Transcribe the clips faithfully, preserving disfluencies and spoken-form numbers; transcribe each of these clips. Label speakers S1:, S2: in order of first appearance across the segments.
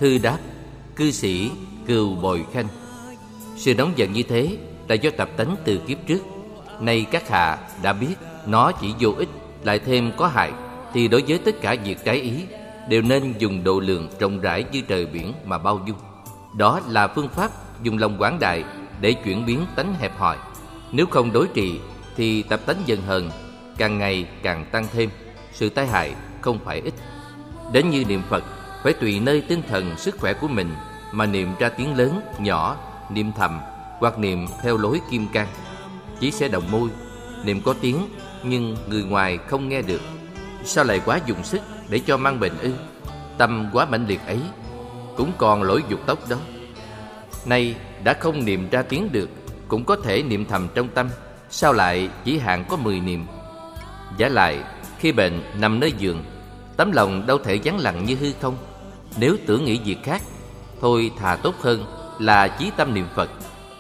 S1: Thư đáp: cư sĩ Cừu Bồi Khanh. Sự nóng giận như thế là do tập tánh từ kiếp trước. Nay các hạ đã biết nó chỉ vô ích, lại thêm có hại, thì đối với tất cả việc trái ý đều nên dùng độ lượng rộng rãi như trời biển mà bao dung. Đó là phương pháp dùng lòng quảng đại để chuyển biến tánh hẹp hòi. Nếu không đối trị thì tập tánh giận hờn càng ngày càng tăng thêm, sự tai hại không phải ít. Đến như niệm Phật, phải tùy nơi tinh thần sức khỏe của mình mà niệm ra tiếng lớn, nhỏ, niệm thầm hoặc niệm theo lối kim cang. Chỉ sẽ động môi, niệm có tiếng nhưng người ngoài không nghe được. Sao lại quá dùng sức để cho mang bệnh ư? Tâm quá mãnh liệt ấy cũng còn lỗi dục tốc đó. Nay đã không niệm ra tiếng được, cũng có thể niệm thầm trong tâm. Sao lại chỉ hạn có mười niệm? Vả lại, khi bệnh nằm nơi giường, tấm lòng đâu thể vắng lặng như hư không. Nếu tưởng nghĩ việc khác, thôi thà tốt hơn là chí tâm niệm Phật.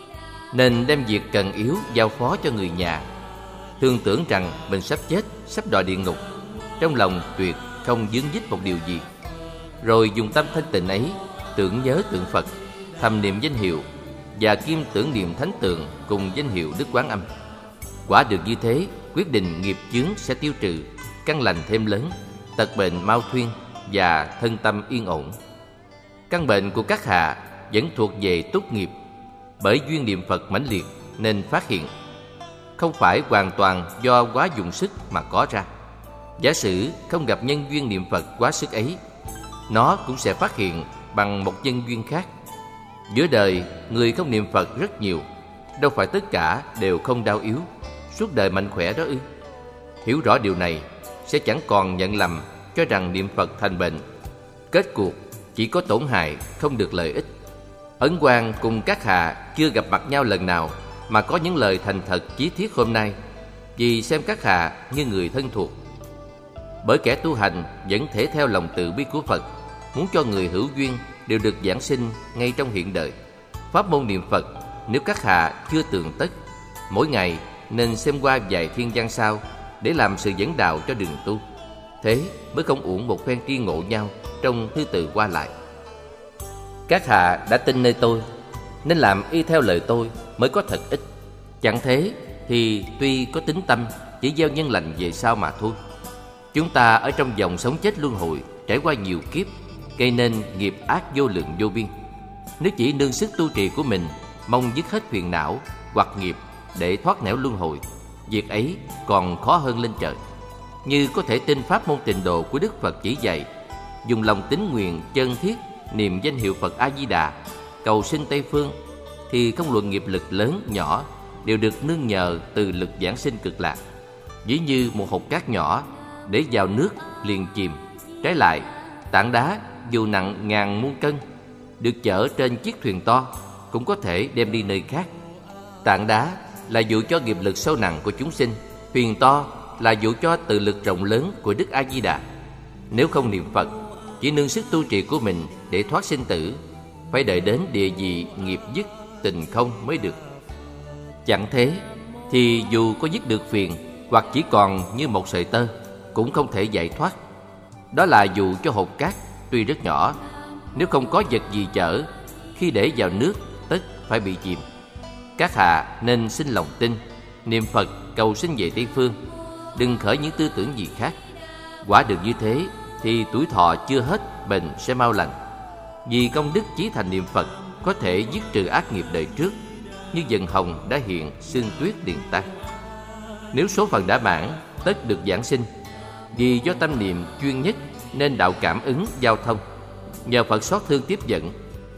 S1: Nên đem việc cần yếu giao phó cho người nhà. Thường tưởng rằng mình sắp chết, sắp đọa địa ngục, trong lòng tuyệt không vướng víu một điều gì. Rồi dùng tâm thanh tịnh ấy tưởng nhớ tượng Phật, thầm niệm danh hiệu và kim tưởng niệm thánh tượng cùng danh hiệu Đức Quán Âm. Quả được như thế, quyết định nghiệp chướng sẽ tiêu trừ, căn lành thêm lớn, tật bệnh mau thuyên và thân tâm yên ổn. Căn bệnh của các hạ vẫn thuộc về túc nghiệp, bởi duyên niệm Phật mãnh liệt nên phát hiện, không phải hoàn toàn do quá dùng sức mà có ra. Giả sử không gặp nhân duyên niệm Phật quá sức ấy, nó cũng sẽ phát hiện bằng một nhân duyên khác. Giữa đời, người không niệm Phật rất nhiều, đâu phải tất cả đều không đau yếu, suốt đời mạnh khỏe đó ư? Hiểu rõ điều này, sẽ chẳng còn nhận lầm cho rằng niệm Phật thành bệnh. Kết cuộc chỉ có tổn hại, không được lợi ích. Ấn Quang cùng các hạ chưa gặp mặt nhau lần nào mà có những lời thành thật chí thiết hôm nay, vì xem các hạ như người thân thuộc. Bởi kẻ tu hành vẫn thể theo lòng từ bi của Phật, muốn cho người hữu duyên đều được giảng sinh ngay trong hiện đời. Pháp môn niệm Phật, nếu các hạ chưa tường tất, mỗi ngày nên xem qua vài thiên văn sao để làm sự dẫn đạo cho đường tu. Thế mới không uổng một phen tri ngộ nhau trong thư từ qua lại. Các hạ đã tin nơi tôi, nên làm y theo lời tôi mới có thật ích. Chẳng thế thì tuy có tính tâm, chỉ gieo nhân lành về sau mà thôi. Chúng ta ở trong dòng sống chết luân hồi, trải qua nhiều kiếp, gây nên nghiệp ác vô lượng vô biên. Nếu chỉ nương sức tu trì của mình, mong dứt hết phiền não hoặc nghiệp để thoát nẻo luân hồi, việc ấy còn khó hơn lên trời. Như có thể tin pháp môn tịnh độ của Đức Phật chỉ dạy, dùng lòng tín nguyện chân thiết niệm danh hiệu Phật A Di Đà, cầu sinh Tây phương, thì không luận nghiệp lực lớn nhỏ đều được nương nhờ từ lực giảng sinh cực lạc. Ví như một hột cát nhỏ để vào nước liền chìm. Trái lại, tảng đá dù nặng ngàn muôn cân, được chở trên chiếc thuyền to, cũng có thể đem đi nơi khác. Tảng đá là dụ cho nghiệp lực sâu nặng của chúng sinh, thuyền to là dụ cho từ lực rộng lớn của Đức A Di Đà. Nếu không niệm Phật, chỉ nương sức tu trì của mình để thoát sinh tử, phải đợi đến địa vị nghiệp dứt tình không mới được. Chẳng thế thì dù có dứt được phiền, hoặc chỉ còn như một sợi tơ, cũng không thể giải thoát. Đó là dù cho hột cát tuy rất nhỏ, nếu không có vật gì chở, khi để vào nước tất phải bị chìm. Các hạ nên sinh lòng tin, niệm Phật cầu sinh về Tây phương, đừng khởi những tư tưởng gì khác. Quả được như thế thì tuổi thọ chưa hết, bệnh sẽ mau lành. Vì công đức chí thành niệm Phật có thể dứt trừ ác nghiệp đời trước, như dần hồng đã hiện, sương tuyết liền tan. Nếu số phận đã mãn, tất được giảng sinh. Vì do tâm niệm chuyên nhất nên đạo cảm ứng giao thông, nhờ Phật xót thương tiếp dẫn.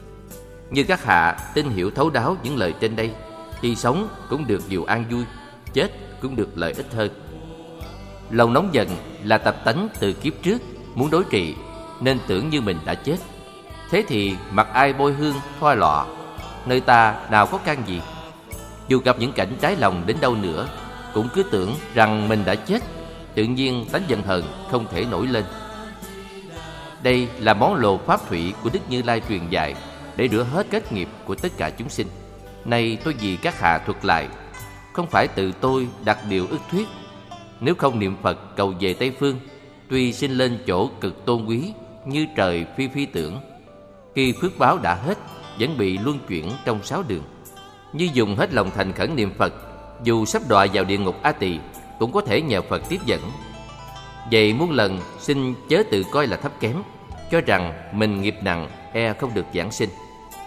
S1: Như các hạ tin hiểu thấu đáo những lời trên đây, thì sống cũng được nhiều an vui, chết cũng được lợi ích hơn. Lòng nóng giận là tập tánh từ kiếp trước, muốn đối trị nên tưởng như mình đã chết. Thế thì mặc ai bôi hương thoa lọ, nơi ta nào có can gì. Dù gặp những cảnh trái lòng đến đâu nữa, cũng cứ tưởng rằng mình đã chết, tự nhiên tánh giận hờn không thể nổi lên. Đây là món lồ pháp thủy của Đức Như Lai truyền dạy để rửa hết kết nghiệp của tất cả chúng sinh. Nay tôi vì các hạ thuật lại, không phải tự tôi đặt điều ức thuyết. Nếu không niệm Phật cầu về Tây phương, tuy sinh lên chỗ cực tôn quý như trời phi phi tưởng, Khi phước báo đã hết, vẫn bị luân chuyển trong sáu đường. Như dùng hết lòng thành khẩn niệm Phật, dù sắp đọa vào địa ngục A Tỳ cũng có thể nhờ Phật tiếp dẫn. Vậy muôn lần xin chớ tự coi là thấp kém, cho rằng mình nghiệp nặng e không được giảng sinh.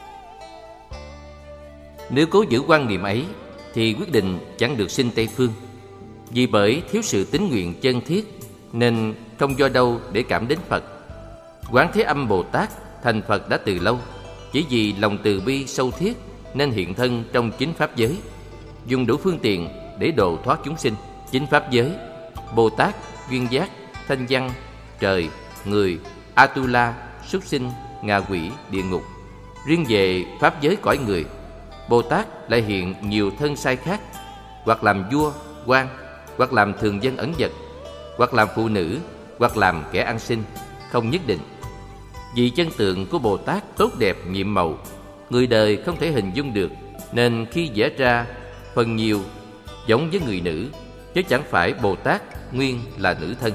S1: Nếu cố giữ quan niệm ấy thì quyết định chẳng được sinh Tây Phương. Vì bởi thiếu sự tín nguyện chân thiết nên không do đâu để cảm đến Phật. Quán Thế Âm Bồ Tát thành Phật đã từ lâu, chỉ vì lòng từ bi sâu thiết nên hiện thân trong chính pháp giới, dùng đủ phương tiện để độ thoát chúng sinh. Chính pháp giới, Bồ Tát, duyên giác, thanh văn, trời, người, Atula, súc sinh, ngạ quỷ, địa ngục. Riêng về pháp giới cõi người, Bồ Tát lại hiện nhiều thân sai khác, hoặc làm vua, quan, hoặc làm thường dân ẩn dật, hoặc làm phụ nữ, hoặc làm kẻ ăn xin, không nhất định. Vì chân tượng của Bồ Tát tốt đẹp nhiệm màu, người đời không thể hình dung được, nên khi vẽ ra phần nhiều giống với người nữ, chứ chẳng phải Bồ Tát nguyên là nữ thân.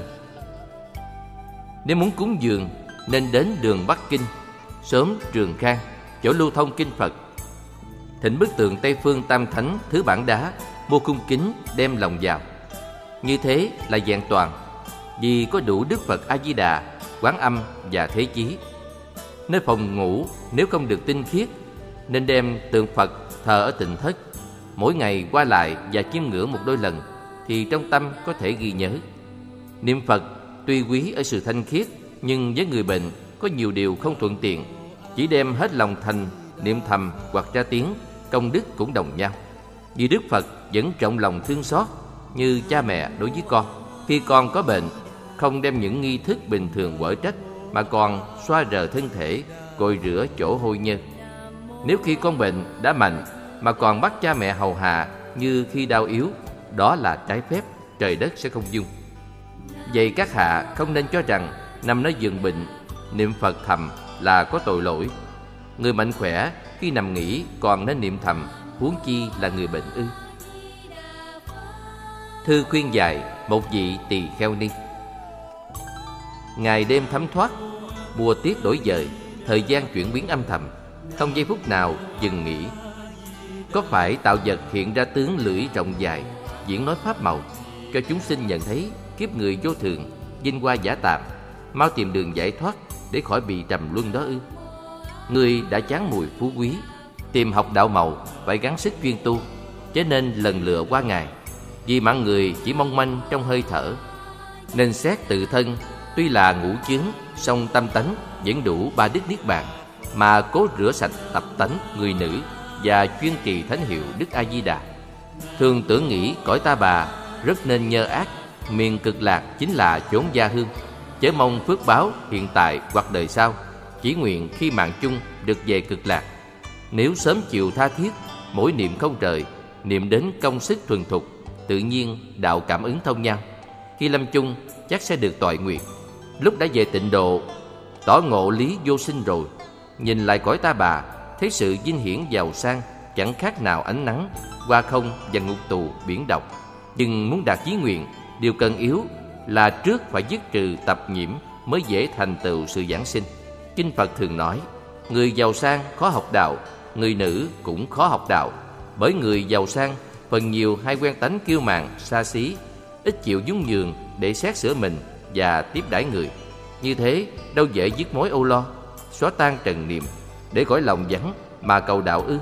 S1: Nếu muốn cúng dường nên đến đường Bắc Kinh, xóm Trường Khang, chỗ lưu thông kinh Phật, thỉnh bức tượng Tây Phương Tam Thánh thứ bản đá, mua cung kính đem lòng vào. Như thế là vẹn toàn, vì có đủ Đức Phật A Di Đà, Quán Âm và Thế Chí. Nơi phòng ngủ nếu không được tinh khiết, nên đem tượng Phật thờ ở tịnh thất, mỗi ngày qua lại và chiêm ngưỡng một đôi lần, thì trong tâm có thể ghi nhớ. Niệm Phật tuy quý ở sự thanh khiết, nhưng với người bệnh có nhiều điều không thuận tiện. Chỉ đem hết lòng thành niệm thầm hoặc ra tiếng, công đức cũng đồng nhau. Vì Đức Phật vẫn trọng lòng thương xót như cha mẹ đối với con. Khi con có bệnh, không đem những nghi thức bình thường quở trách, mà còn xoa rờ thân thể, cội rửa chỗ hôi nhơ. Nếu khi con bệnh đã mạnh mà còn bắt cha mẹ hầu hạ như khi đau yếu, đó là trái phép, trời đất sẽ không dung. Vậy các hạ không nên cho rằng nằm nơi giường bệnh niệm Phật thầm là có tội lỗi. Người mạnh khỏe khi nằm nghỉ còn nên niệm thầm, huống chi là người bệnh ư? Thư khuyên dạy một vị tỳ kheo ni. Ngày đêm thấm thoát, mùa tiết đổi dời, thời gian chuyển biến âm thầm, không giây phút nào dừng nghỉ. Có phải tạo vật hiện ra tướng lưỡi rộng dài, diễn nói pháp màu, cho chúng sinh nhận thấy kiếp người vô thường, vinh hoa giả tạm, mau tìm đường giải thoát để khỏi bị trầm luân đó ư? Người đã chán mùi phú quý, tìm học đạo màu, phải gắng sức chuyên tu, cho nên lần lựa qua ngày. Vì mạng người chỉ mong manh trong hơi thở, nên xét tự thân tuy là ngũ chướng, song tâm tánh vẫn đủ ba đức niết bàn, mà cố rửa sạch tập tánh người nữ và chuyên trì thánh hiệu Đức A Di Đà. Thường tưởng nghĩ cõi ta bà rất nên nhơ ác, miền cực lạc chính là chốn gia hương, chớ mong phước báo hiện tại hoặc đời sau, chỉ nguyện khi mạng chung được về cực lạc. Nếu sớm chịu tha thiết, mỗi niệm không rời, niệm đến công sức thuần thục, tự nhiên đạo cảm ứng thông nhau. Khi lâm chung chắc sẽ được toại nguyện. Lúc đã về tịnh độ, tỏ ngộ lý vô sinh rồi, nhìn lại cõi ta bà, thấy sự vinh hiển giàu sang chẳng khác nào ánh nắng, hoa không và ngục tù biển độc. Nhưng muốn đạt chí nguyện, điều cần yếu là trước phải dứt trừ tập nhiễm mới dễ thành tựu sự giảng sinh. Kinh Phật thường nói, người giàu sang khó học đạo, người nữ cũng khó học đạo. Bởi người giàu sang phần nhiều hay quen tánh kiêu mạn, xa xí, ít chịu nhún nhường để xét sửa mình và tiếp đãi người. Như thế đâu dễ dứt mối âu lo, xóa tan trần niệm, để cõi lòng vắng mà cầu đạo ư?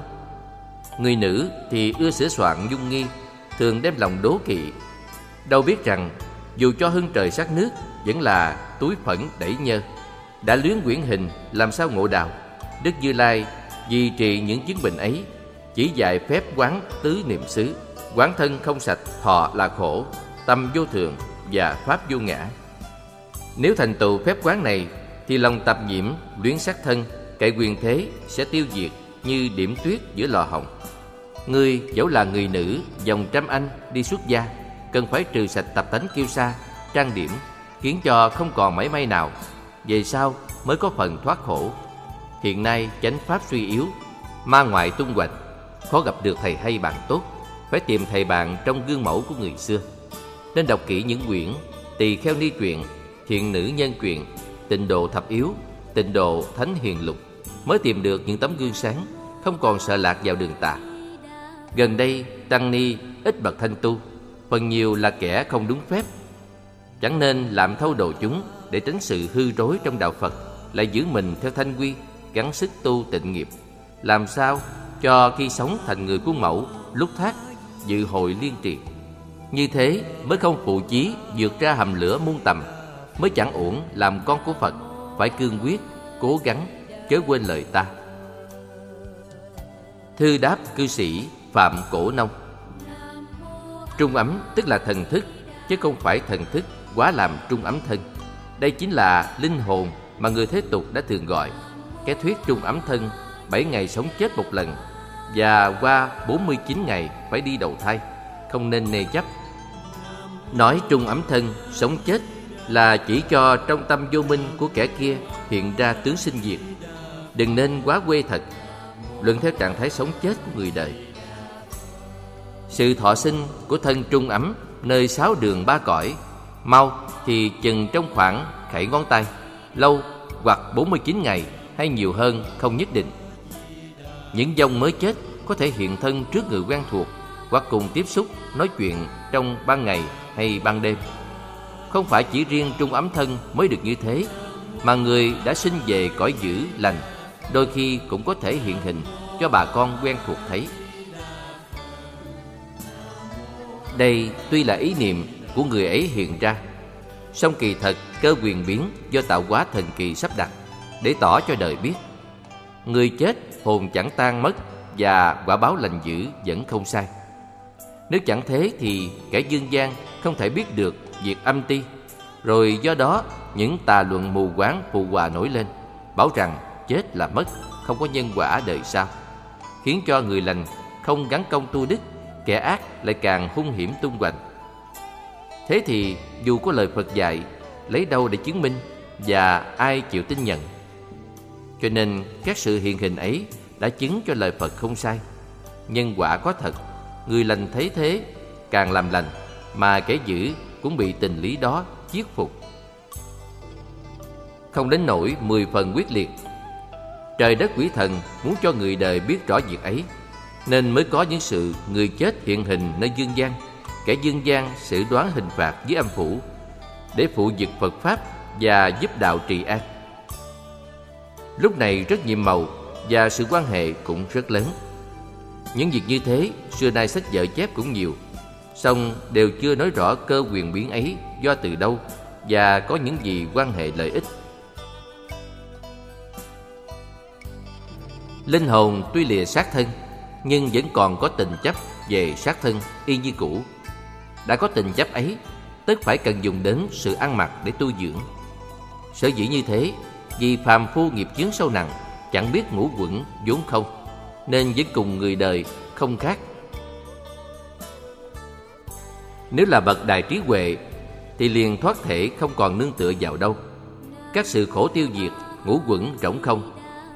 S1: Người nữ thì ưa sửa soạn dung nghi, thường đem lòng đố kỵ, đâu biết rằng dù cho hưng trời sát nước vẫn là túi phẫn đẩy nhơ. Đã luyến quyển hình làm sao ngộ đạo? Đức Như Lai vì trị những chứng bệnh ấy, chỉ dạy phép quán tứ niệm xứ, quán thân không sạch, thọ là khổ, tâm vô thường và pháp vô ngã. Nếu thành tựu phép quán này thì lòng tập nhiễm, luyến sắc thân, cậy quyền thế sẽ tiêu diệt như điểm tuyết giữa lò hồng. Người dẫu là người nữ dòng trăm anh đi xuất gia, cần phải trừ sạch tập tánh kiêu sa, trang điểm, khiến cho không còn mảy may nào, về sau mới có phần thoát khổ. Hiện nay chánh pháp suy yếu, ma ngoại tung hoành, khó gặp được thầy hay bạn tốt, phải tìm thầy bạn trong gương mẫu của người xưa. Nên đọc kỹ những quyển Tỳ Kheo Ni Truyện, Thiện Nữ Nhân Truyện, Tịnh Độ Thập Yếu, Tịnh Độ Thánh Hiền Lục, mới tìm được những tấm gương sáng, không còn sợ lạc vào đường tà. Gần đây tăng ni ít bậc thanh tu, phần nhiều là kẻ không đúng phép. Chẳng nên làm thâu đồ chúng để tránh sự hư rối trong đạo Phật, lại giữ mình theo thanh quy, gắng sức tu tịnh nghiệp, làm sao cho khi sống thành người khuôn mẫu, lúc thác dự hội liên trì. Như thế mới không phụ chí vượt ra hầm lửa muôn tầm, mới chẳng uổng làm con của Phật. Phải cương quyết, cố gắng, chớ quên lời ta. Thư đáp cư sĩ Phạm Cổ Nông. Trung ấm tức là thần thức, chứ không phải thần thức quá làm trung ấm thân. Đây chính là linh hồn mà người thế tục đã thường gọi. Cái thuyết trung ấm thân, bảy ngày sống chết một lần, và qua bốn mươi chín ngày phải đi đầu thai, không nên nề chấp. Nói trung ấm thân, sống chết là chỉ cho trong tâm vô minh của kẻ kia hiện ra tướng sinh diệt. Đừng nên quá quê thật, luận theo trạng thái sống chết của người đời. Sự thọ sinh của thân trung ấm nơi sáu đường ba cõi, mau thì chừng trong khoảng khẩy ngón tay, lâu hoặc bốn mươi chín ngày hay nhiều hơn không nhất định. Những vong mới chết có thể hiện thân trước người quen thuộc, hoặc cùng tiếp xúc, nói chuyện trong ban ngày hay ban đêm. Không phải chỉ riêng trung ấm thân mới được như thế, mà người đã sinh về cõi dữ lành đôi khi cũng có thể hiện hình cho bà con quen thuộc thấy. Đây tuy là ý niệm của người ấy hiện ra, song kỳ thật cơ quyền biến do tạo hóa thần kỳ sắp đặt để tỏ cho đời biết. Người chết hồn chẳng tan mất, và quả báo lành dữ vẫn không sai. Nếu chẳng thế thì kẻ dương gian không thể biết được việc âm ti, rồi do đó những tà luận mù quáng phù hòa nổi lên, bảo rằng chết là mất, không có nhân quả đời sau, khiến cho người lành không gắn công tu đức, kẻ ác lại càng hung hiểm tung hoành. Thế thì dù có lời Phật dạy, lấy đâu để chứng minh, và ai chịu tin nhận? Cho nên các sự hiện hình ấy đã chứng cho lời Phật không sai. Nhân quả có thật, người lành thấy thế càng làm lành, mà kẻ dữ cũng bị tình lý đó chiết phục. Không đến nỗi mười phần quyết liệt. Trời đất quỷ thần muốn cho người đời biết rõ việc ấy, nên mới có những sự người chết hiện hình nơi dương gian, kẻ dương gian xử đoán hình phạt với âm phủ, để phụ vực Phật Pháp và giúp đạo trị an. Lúc này rất nhiệm màu, và sự quan hệ cũng rất lớn. Những việc như thế xưa nay sách vở chép cũng nhiều, song đều chưa nói rõ cơ quyền biến ấy do từ đâu và có những gì quan hệ lợi ích. Linh hồn tuy lìa xác thân, nhưng vẫn còn có tình chấp về xác thân y như cũ. Đã có tình chấp ấy, tất phải cần dùng đến sự ăn mặc để tu dưỡng. Sở dĩ như thế, vì phàm phu nghiệp chướng sâu nặng, chẳng biết ngũ quẩn vốn không, nên vẫn cùng người đời không khác. Nếu là bậc đại trí huệ thì liền thoát thể, không còn nương tựa vào đâu. Các sự khổ tiêu diệt, ngũ quẩn rỗng không.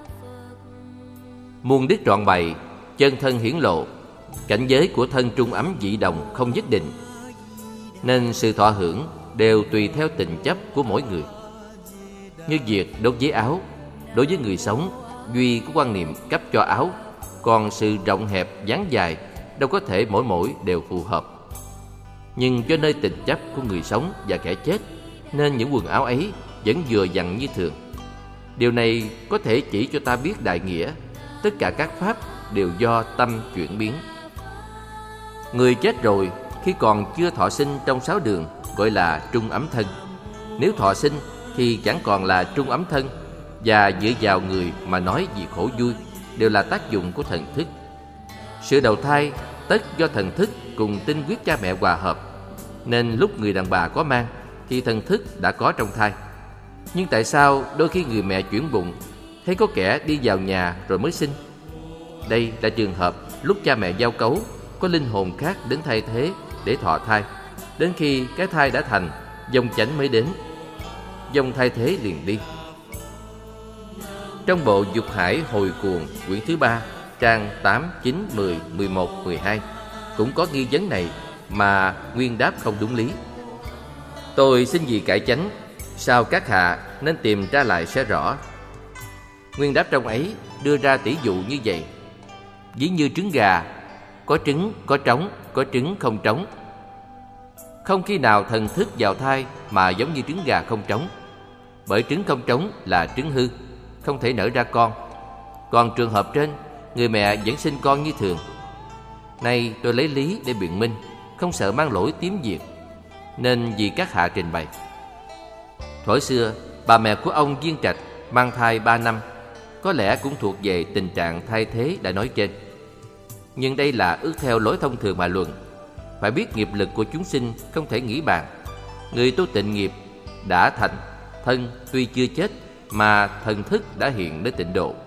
S1: Muôn đức trọn bày, chân thân hiển lộ, cảnh giới của thân trung ấm dị đồng không nhất định, nên sự thọ hưởng đều tùy theo tình chấp của mỗi người. Như việc đốt giấy áo, đối với người sống duy có quan niệm cấp cho áo, còn sự rộng hẹp dáng dài đâu có thể mỗi mỗi đều phù hợp. Nhưng do nơi tình chấp của người sống và kẻ chết, nên những quần áo ấy vẫn vừa vặn như thường. Điều này có thể chỉ cho ta biết đại nghĩa, tất cả các pháp đều do tâm chuyển biến. Người chết rồi khi còn chưa thọ sinh trong sáu đường gọi là trung ấm thân. Nếu thọ sinh thì chẳng còn là trung ấm thân, và dựa vào người mà nói gì khổ vui đều là tác dụng của thần thức. Sự đầu thai tất do thần thức cùng tinh huyết cha mẹ hòa hợp, nên lúc người đàn bà có mang thì thần thức đã có trong thai. Nhưng tại sao đôi khi người mẹ chuyển bụng thấy có kẻ đi vào nhà rồi mới sinh? Đây là trường hợp lúc cha mẹ giao cấu, có linh hồn khác đến thay thế để thọ thai. Đến khi cái thai đã thành, dòng chánh mới đến, dòng thay thế liền đi. Trong bộ Dục Hải Hồi Cuồng quyển thứ ba, trang tám, chín, mười, mười một, mười hai cũng có nghi vấn này mà nguyên đáp không đúng lý. Tôi xin gì cải chánh, sao các hạ nên tìm ra lại sẽ rõ. Nguyên đáp trong ấy đưa ra tỷ dụ như vậy: ví như trứng gà, có trứng có trống, có trứng không trống. Không khi nào thần thức vào thai mà giống như trứng gà không trống, bởi trứng không trống là trứng hư, không thể nở ra con. Còn trường hợp trên, người mẹ vẫn sinh con như thường. Nay tôi lấy lý để biện minh, không sợ mang lỗi tiếm diệt, nên vì các hạ trình bày. Thuở xưa, bà mẹ của ông Viên Trạch mang thai ba năm, có lẽ cũng thuộc về tình trạng thay thế đã nói trên. Nhưng đây là ước theo lối thông thường mà luận. Phải biết nghiệp lực của chúng sinh không thể nghĩ bàn. Người tu tịnh nghiệp đã thành, thân tuy chưa chết mà thần thức đã hiện đến tịnh độ.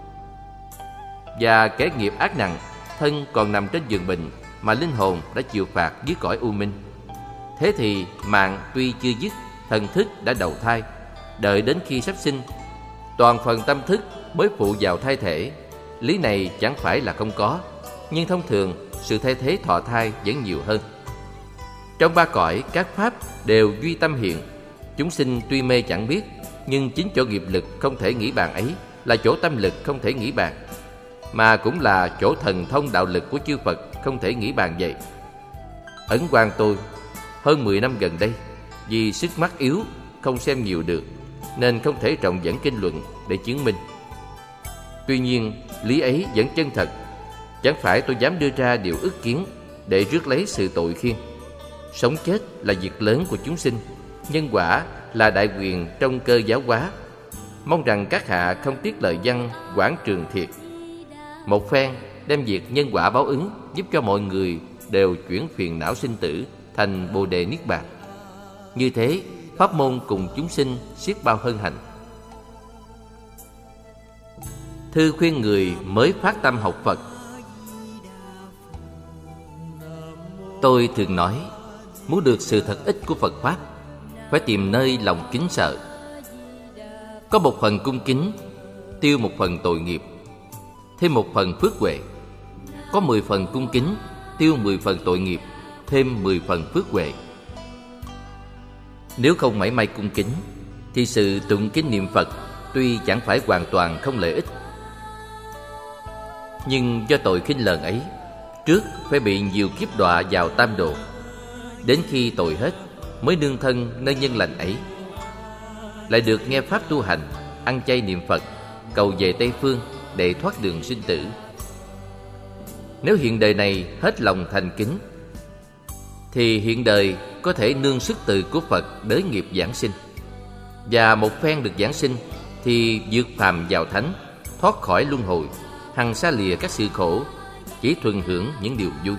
S1: Và kẻ nghiệp ác nặng, thân còn nằm trên giường bệnh mà linh hồn đã chịu phạt dưới cõi u minh. Thế thì mạng tuy chưa dứt, thần thức đã đầu thai, đợi đến khi sắp sinh, toàn phần tâm thức mới phụ vào thai thể. Lý này chẳng phải là không có, nhưng thông thường sự thay thế thọ thai vẫn nhiều hơn. Trong ba cõi, các pháp đều duy tâm hiện. Chúng sinh tuy mê chẳng biết, nhưng chính chỗ nghiệp lực không thể nghĩ bàn ấy là chỗ tâm lực không thể nghĩ bàn, mà cũng là chỗ thần thông đạo lực của chư Phật không thể nghĩ bàn vậy. Ấn Quang tôi hơn mười năm gần đây, vì sức mắt yếu không xem nhiều được, nên không thể trọng dẫn kinh luận để chứng minh. Tuy nhiên lý ấy vẫn chân thật. Chẳng phải tôi dám đưa ra điều ức kiến để rước lấy sự tội khiên. Sống chết là việc lớn của chúng sinh, nhân quả là đại quyền trong cơ giáo hóa. Mong rằng các hạ không tiếc lời văn quảng trường thiệt. Một phen đem việc nhân quả báo ứng giúp cho mọi người đều chuyển phiền não sinh tử thành bồ đề niết bàn. Như thế pháp môn cùng chúng sinh siết bao hơn hạnh. Thư khuyên người mới phát tâm học Phật. Tôi thường nói, muốn được sự thật ích của Phật Pháp, phải tìm nơi lòng kính sợ. Có một phần cung kính, tiêu một phần tội nghiệp, thêm một phần phước huệ. Có mười phần cung kính, tiêu mười phần tội nghiệp, thêm mười phần phước huệ. Nếu không mảy may cung kính, thì sự tụng kinh niệm Phật tuy chẳng phải hoàn toàn không lợi ích, nhưng do tội khinh lờn ấy, trước phải bị nhiều kiếp đọa vào tam độ. Đến khi tội hết mới nương thân nơi nhân lành ấy, lại được nghe pháp tu hành, ăn chay niệm Phật, cầu về Tây Phương để thoát đường sinh tử. Nếu hiện đời này hết lòng thành kính, thì hiện đời có thể nương sức từ của Phật đới nghiệp giảng sinh. Và một phen được giảng sinh thì vượt phàm vào thánh, thoát khỏi luân hồi, hằng xa lìa các sự khổ, chỉ thuần hưởng những điều vui.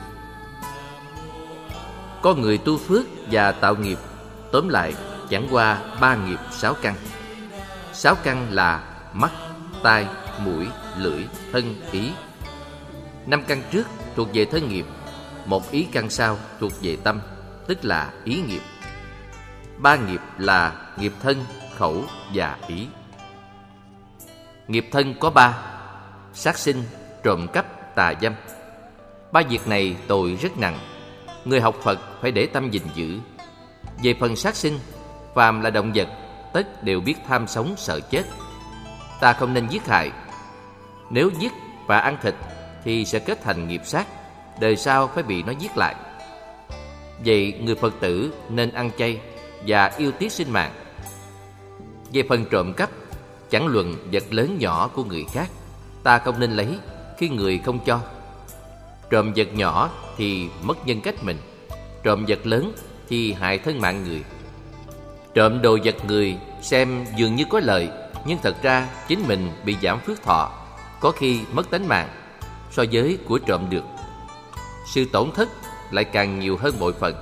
S1: Có người tu phước và tạo nghiệp, tóm lại chẳng qua ba nghiệp sáu căn. Sáu căn là mắt, tai, mũi, lưỡi, thân, ý. Năm căn trước thuộc về thân nghiệp, một ý căn sau thuộc về tâm, tức là ý nghiệp. Ba nghiệp là nghiệp thân, khẩu và ý. Nghiệp thân có ba: sát sinh, trộm cắp, tà dâm. Ba việc này tội rất nặng, người học Phật phải để tâm gìn giữ. Về phần sát sinh, phàm là động vật, tất đều biết tham sống sợ chết. Ta không nên giết hại. Nếu giết và ăn thịt thì sẽ kết thành nghiệp sát, đời sau phải bị nó giết lại. Vậy người Phật tử nên ăn chay và yêu tiếc sinh mạng. Về phần trộm cắp, chẳng luận vật lớn nhỏ của người khác, ta không nên lấy khi người không cho. Trộm vật nhỏ thì mất nhân cách mình, trộm vật lớn thì hại thân mạng người. Trộm đồ vật người xem dường như có lợi, nhưng thật ra chính mình bị giảm phước thọ, có khi mất tánh mạng, so với của trộm được. Sự tổn thất lại càng nhiều hơn bội phần.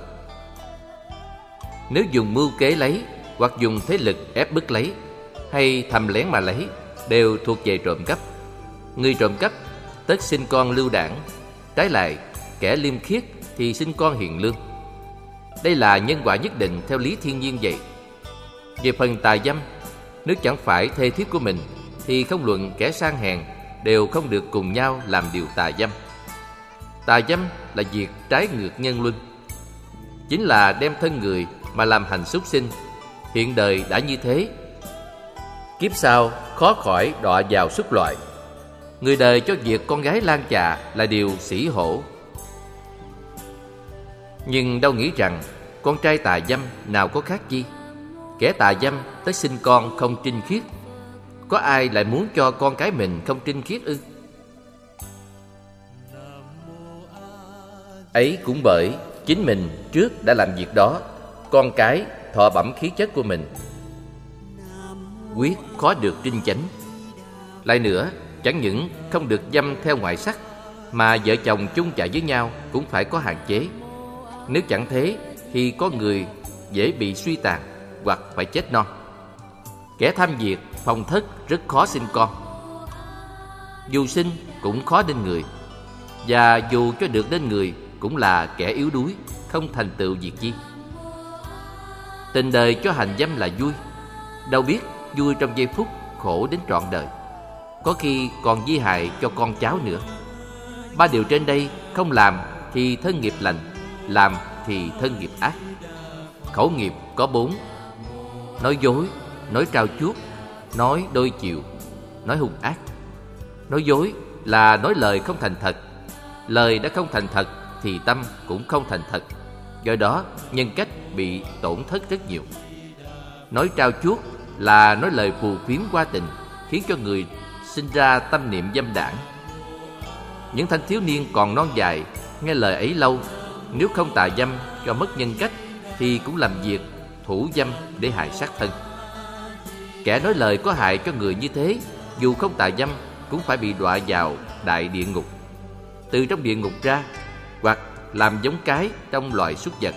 S1: Nếu dùng mưu kế lấy, hoặc dùng thế lực ép bức lấy, hay thầm lén mà lấy, đều thuộc về trộm cắp. Người trộm cắp tất sinh con lưu đảng, trái lại kẻ liêm khiết thì sinh con hiền lương. Đây là nhân quả nhất định theo lý thiên nhiên vậy. Về phần tà dâm, nếu chẳng phải thê thiếp của mình, thì không luận kẻ sang hèn đều không được cùng nhau làm điều tà dâm. Tà dâm là việc trái ngược nhân luân, chính là đem thân người mà làm hành súc sinh. Hiện đời đã như thế, kiếp sau khó khỏi đọa vào súc loại. Người đời cho việc con gái lan chạ là điều xỉ hổ, nhưng đâu nghĩ rằng con trai tà dâm nào có khác chi. Kẻ tà dâm tới sinh con không trinh khiết, có ai lại muốn cho con cái mình không trinh khiết ư? Ấy cũng bởi chính mình trước đã làm việc đó, con cái thọ bẩm khí chất của mình, quyết khó được trinh chánh. Lại nữa, chẳng những không được dâm theo ngoại sắc, mà vợ chồng chung chạy với nhau cũng phải có hạn chế. Nếu chẳng thế thì có người dễ bị suy tàn hoặc phải chết non. Kẻ tham việc phòng thất rất khó sinh con, dù sinh cũng khó nên người, và dù cho được nên người cũng là kẻ yếu đuối, không thành tựu việc chi. Tình đời cho hành dâm là vui, đâu biết vui trong giây phút, khổ đến trọn đời, có khi còn di hại cho con cháu nữa. Ba điều trên đây không làm thì thân nghiệp lành, làm thì thân nghiệp ác. Khẩu nghiệp có bốn: nói dối, nói trao chuốt, nói đôi chiều, nói hung ác. Nói dối là nói lời không thành thật. Lời đã không thành thật thì tâm cũng không thành thật, do đó nhân cách bị tổn thất rất nhiều. Nói trao chuốt là nói lời phù phiếm qua tình, khiến cho người sinh ra tâm niệm dâm đảng. Những thanh thiếu niên còn non dài nghe lời ấy lâu, nếu không tà dâm cho mất nhân cách thì cũng làm việc thủ dâm để hại sát thân. Kẻ nói lời có hại cho người như thế, dù không tà dâm cũng phải bị đọa vào đại địa ngục, từ trong địa ngục ra, hoặc làm giống cái trong loài súc vật.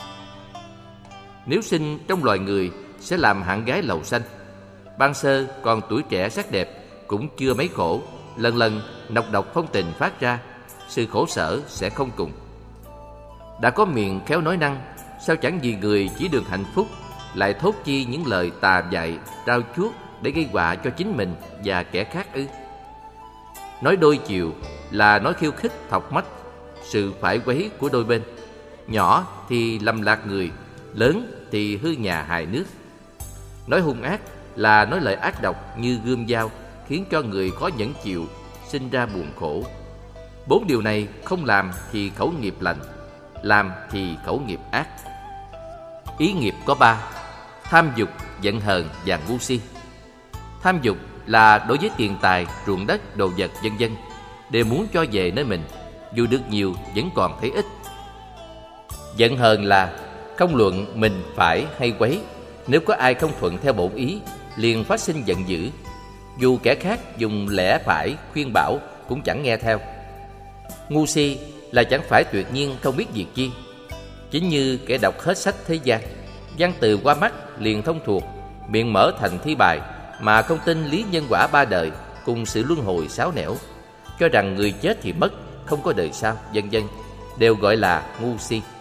S1: Nếu sinh trong loài người sẽ làm hạng gái lầu xanh. Ban sơ còn tuổi trẻ sắc đẹp, cũng chưa mấy khổ, lần lần nọc độc phong tình phát ra, sự khổ sở sẽ không cùng. Đã có miệng khéo nói năng, sao chẳng vì người chỉ được hạnh phúc lại thốt chi những lời tà dại trao chuốt để gây họa cho chính mình và kẻ khác ư? Nói đôi chiều là nói khiêu khích thọc mách sự phải quấy của đôi bên, nhỏ thì lầm lạc người, lớn thì hư nhà hại nước. Nói hung ác là nói lời ác độc như gươm dao, khiến cho người khó nhẫn chịu, sinh ra buồn khổ. Bốn điều này không làm thì khẩu nghiệp lành, làm thì khẩu nghiệp ác. Ý nghiệp có ba: tham dục, giận hờn và ngu si. Tham dục là đối với tiền tài, ruộng đất, đồ vật vân vân đều muốn cho về nơi mình, dù được nhiều vẫn còn thấy ít. Giận hờn là không luận mình phải hay quấy, nếu có ai không thuận theo bổn ý liền phát sinh giận dữ, dù kẻ khác dùng lẽ phải khuyên bảo cũng chẳng nghe theo. Ngu si là chẳng phải tuyệt nhiên không biết việc chi, chính như kẻ đọc hết sách thế gian, văn từ qua mắt liền thông thuộc, miệng mở thành thi bài, mà không tin lý nhân quả ba đời cùng sự luân hồi sáu nẻo, cho rằng người chết thì mất, không có đời sau, vân vân, đều gọi là ngu si.